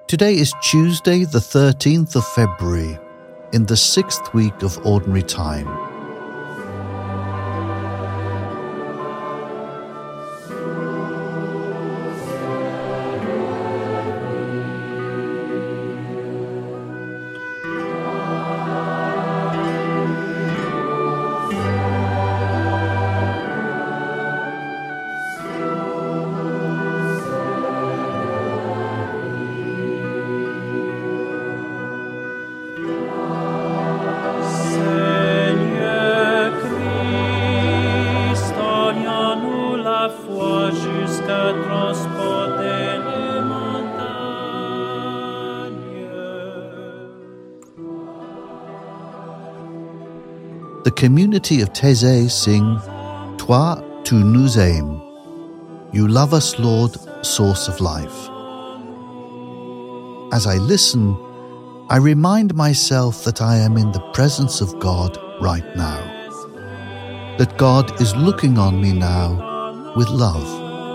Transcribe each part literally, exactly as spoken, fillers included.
Today is Tuesday, the thirteenth of February, in the sixth week of Ordinary Time. The community of Taizé sing, Toi, tu nous aimes. You love us, Lord, source of life. As I listen, I remind myself that I am in the presence of God right now, that God is looking on me now with love.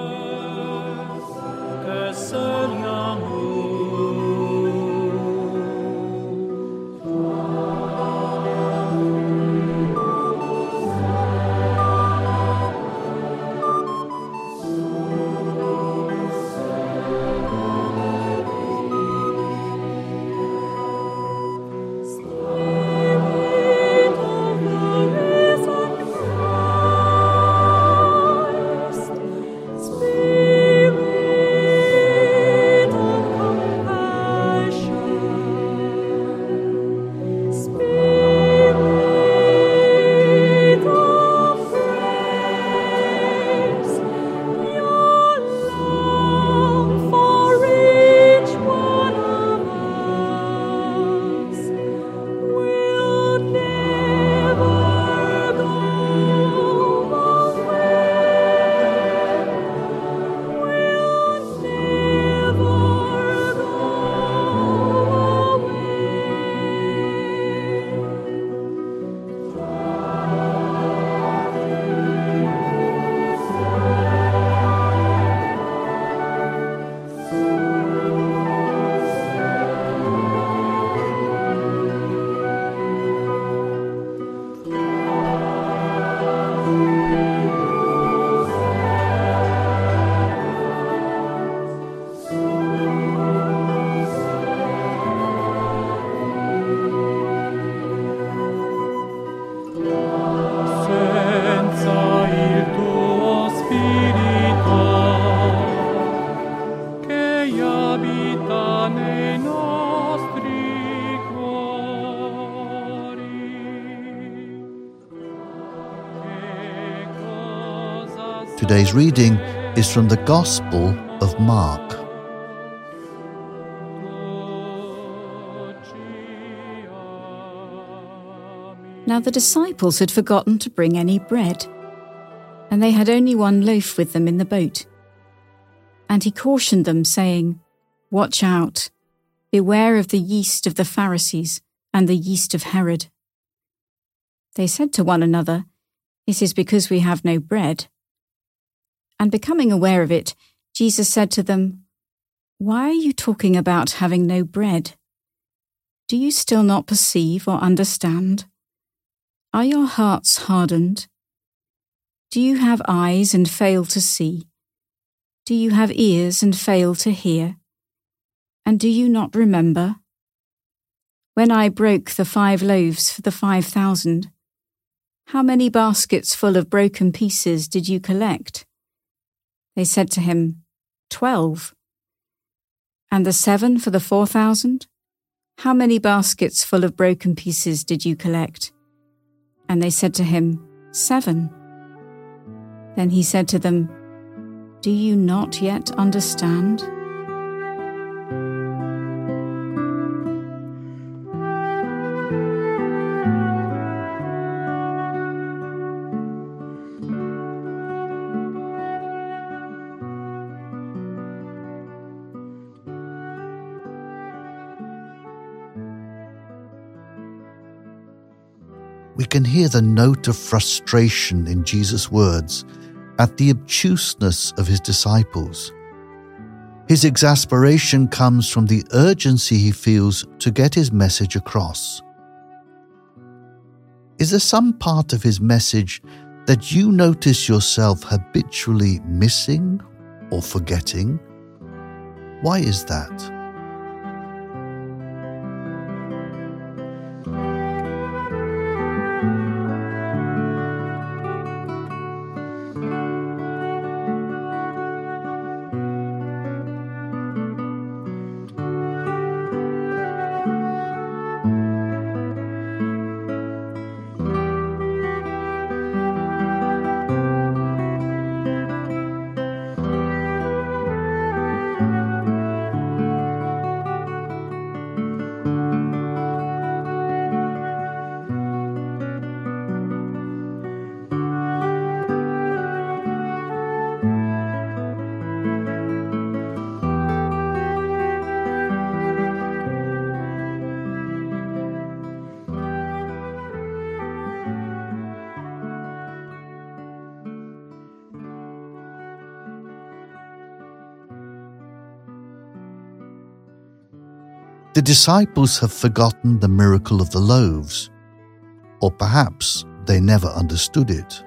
Today's reading is from the Gospel of Mark. Now the disciples had forgotten to bring any bread, and they had only one loaf with them in the boat. And he cautioned them, saying, "Watch out, beware of the yeast of the Pharisees and the yeast of Herod." They said to one another, "It is because we have no bread." And becoming aware of it, Jesus said to them, "Why are you talking about having no bread? Do you still not perceive or understand? Are your hearts hardened? Do you have eyes and fail to see? Do you have ears and fail to hear? And do you not remember? When I broke the five loaves for the five thousand, how many baskets full of broken pieces did you collect?" They said to him, Twelve. "And the seven for the four thousand? How many baskets full of broken pieces did you collect?" And they said to him, Seven. Then he said to them, "Do you not yet understand?" We can hear the note of frustration in Jesus' words at the obtuseness of his disciples. His exasperation comes from the urgency he feels to get his message across. Is there some part of his message that you notice yourself habitually missing or forgetting? Why is that? The disciples have forgotten the miracle of the loaves, or perhaps they never understood it.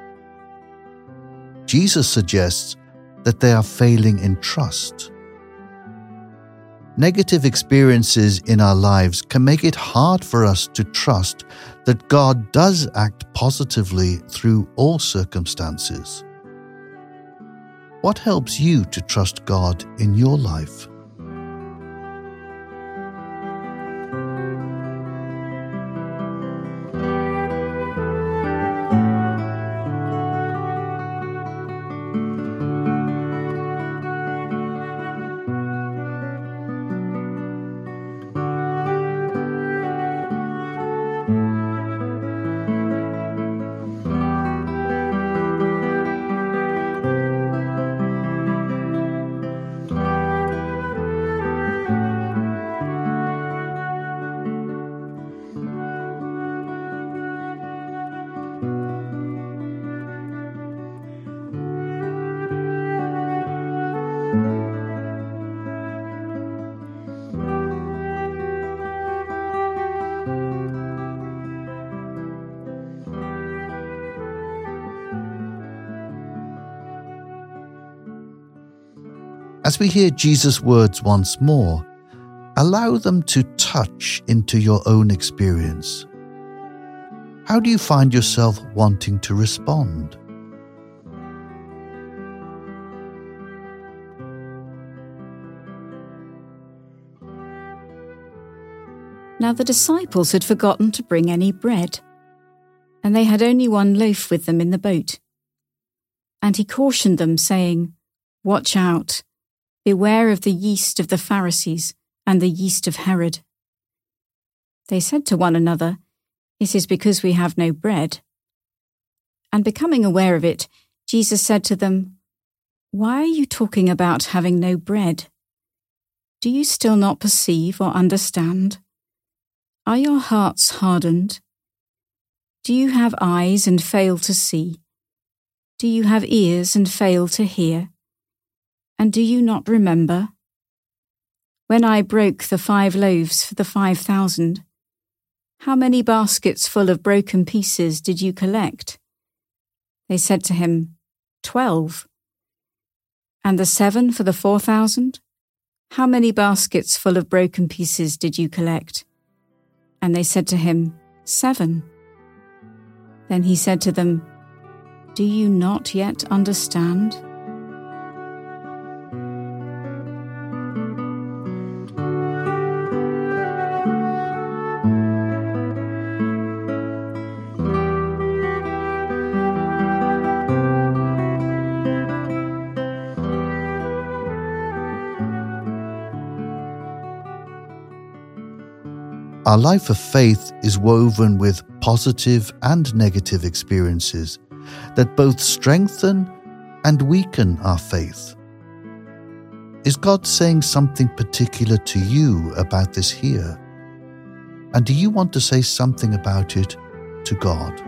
Jesus suggests that they are failing in trust. Negative experiences in our lives can make it hard for us to trust that God does act positively through all circumstances. What helps you to trust God in your life? As we hear Jesus' words once more, allow them to touch into your own experience. How do you find yourself wanting to respond? Now the disciples had forgotten to bring any bread, and they had only one loaf with them in the boat. And he cautioned them, saying, "Watch out. Beware of the yeast of the Pharisees and the yeast of Herod." They said to one another, "It is because we have no bread." And becoming aware of it, Jesus said to them, "Why are you talking about having no bread? Do you still not perceive or understand? Are your hearts hardened? Do you have eyes and fail to see? Do you have ears and fail to hear? And do you not remember? When I broke the five loaves for the five thousand, how many baskets full of broken pieces did you collect?" They said to him, Twelve. "And the seven for the four thousand? How many baskets full of broken pieces did you collect?" And they said to him, Seven. Then he said to them, "Do you not yet understand?" Our life of faith is woven with positive and negative experiences that both strengthen and weaken our faith. Is God saying something particular to you about this here? And do you want to say something about it to God?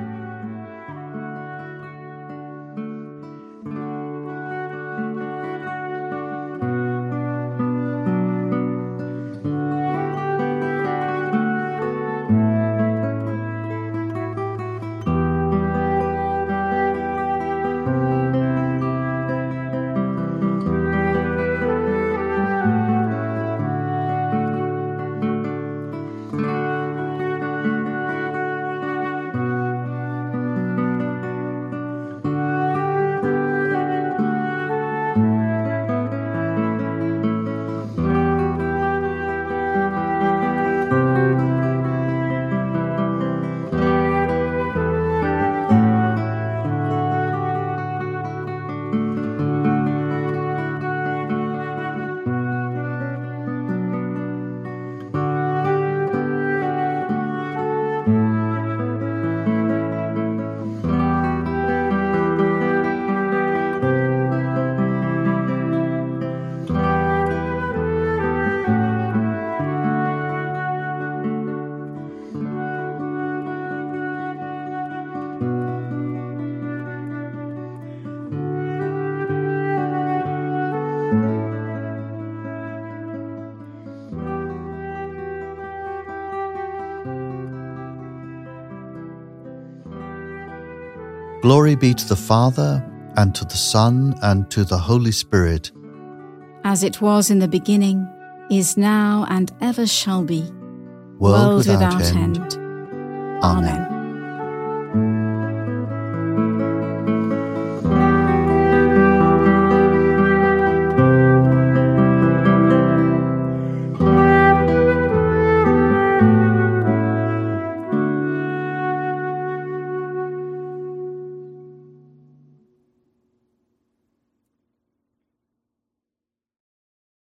Glory be to the Father, and to the Son, and to the Holy Spirit. As it was in the beginning, is now, and ever shall be, World, world without, without end. end. Amen. Amen.